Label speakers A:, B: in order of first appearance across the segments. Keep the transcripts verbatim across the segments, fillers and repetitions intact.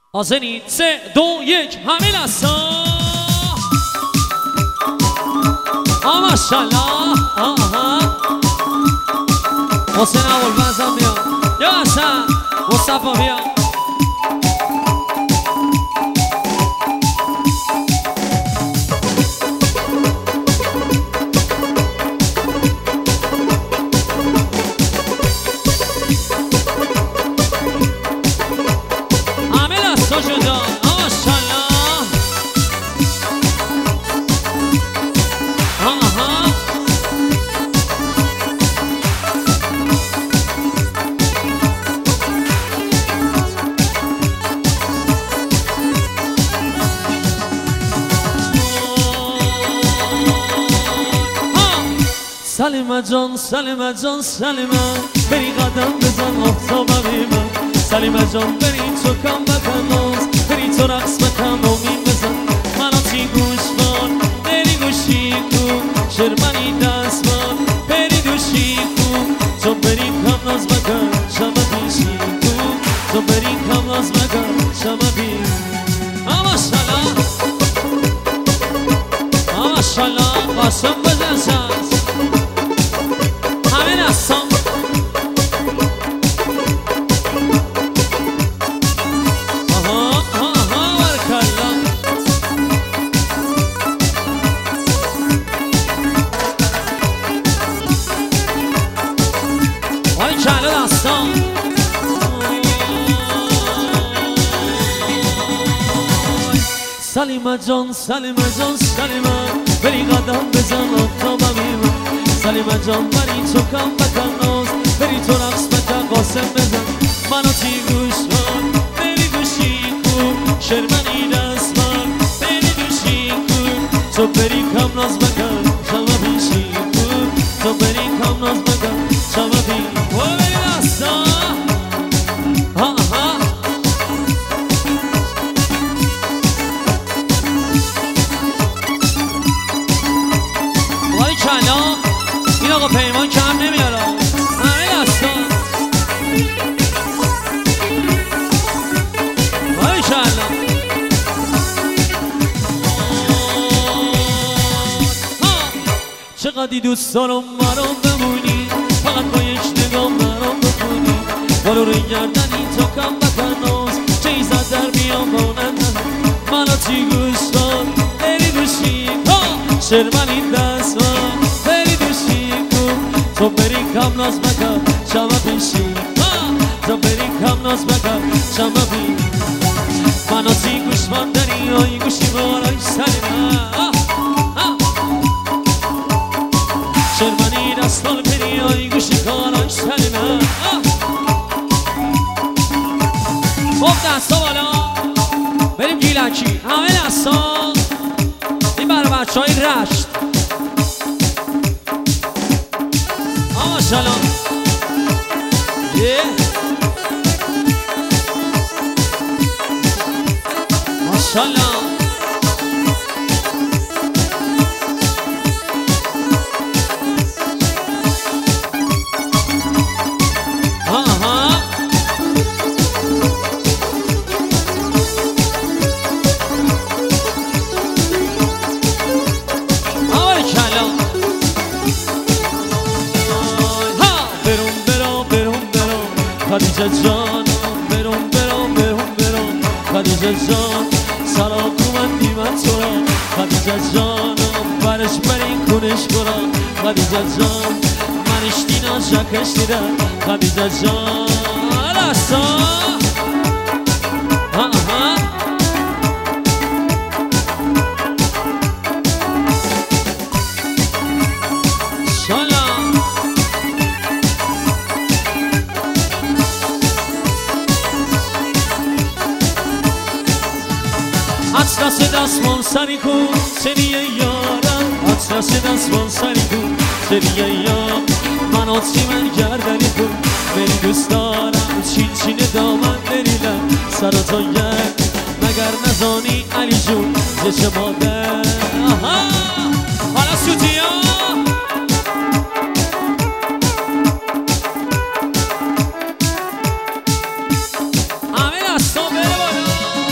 A: آزنی سه دو یک همه لسا آه ماشالله آها حسین اول بزن بیا یا حسن مصطفی بیا
B: سلیمه جان سلیمه جان سلیمه بری قدم بزن آفتابم من سلیمه جان بری تو کم بکن ناز بری تو رقص بکن آمین بزن منو تی گوش من بری گوشی کن شرمنی دست من بری دوشی کن تو بری کم ناز بکن شما بیشی کن تو بری کم ناز بکن شما بی آماشالله آماشالله قاسم بزن همین هستم آها آها برکلا وای کلا دستم سلیمه جان سلیمه جان سلیمه بری قدم بزن آفتابم من سلیمه جان بری تو کم بکن ناز بری تو رقص بکن قاسم بزن منو تی گوش من بری گوشی کن شرمنی دست من بری دوشی کن تو بری کم ناز بکن شما بیشی کن تو بری کم ناز بکن شما بی و بری دستا آها وای کلا این آقا پیمان کم نمیاره همه دستان وای کلا چقدی دوست دارم برام بمونی فقط با یک نگاه برام بکنی بالو روی گردنی تا کم بکن ناز چیزت در بیام بانندن منو تی گوش کن بری گوشی کن شرمنی دست من بری دوشی کن تو بری کم ناز بکن شما بیشی تو بری کم ناز بکن شما بی منو تی گوش من داری آی گوشی بارای سلیمه شرمنی دستال بری آی گوشی کارای سلیمه خب دستا بالا بریم گیلکی همه دستا این برای بچه های رشت ماشالله ماشالله آها آوری کلا خدیجه جان برم برم برم برم خدیجه جان سلام کومندی من تو را خدیجه جان برش برین کنش کنم خدیجه جان منش دینا شکش دیدم خدیجه جان رسا آها اطلس دستمان سری کن سریه یارم اطلس دستمان سری کن سریه یارم منو تی من گردنی کن بری دوست دارم چین چین دامن بریلم سرطا گرد مگر نزانی علی جون یه چه مادر آها حالا سوتی ها همه دستا بره بالا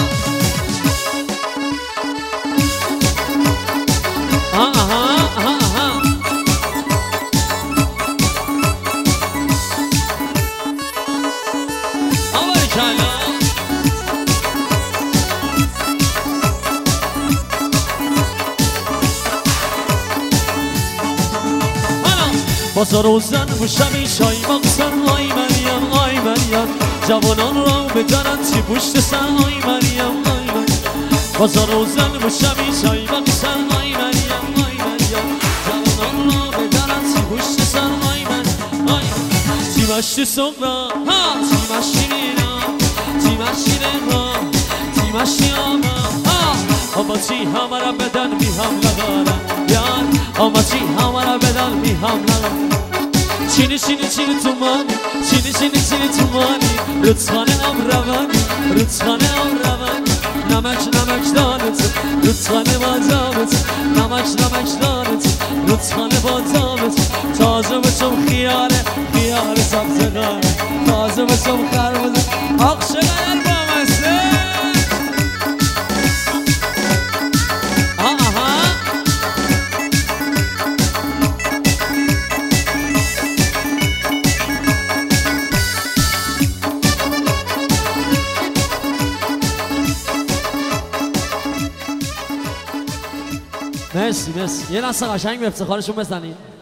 B: بازار و زن و شبی شای مقصن آی مریم آی مریم جوانان را بدارن چی پشت سر آی مریم آی مریم بازار و زن و شبی شای مقصن آی مریم آی مریم جوانان را بدارن چی پشت سر آی مریم آی چی مشتی سقرا چی مشتی نینا چی مشتی نینا چی مشتی آما آما چی همه را بدن بی هم لگارم یار آما چی همه را بدن بی هم لگارم چینی چینی چینی تو مانی چینی چینی چینی تو مانی رودخانه ام روانی رودخانه ام روانی نمک نمک دانت رودخانه بازامت نمک نمک دانت رودخانه بازامت تازه بچم خیاره خیاره سبزگاره تازه بچم خربزه آقشه قدر بامسته
A: مرسی مرسی یه دست قشنگ به افتخارشون بزنید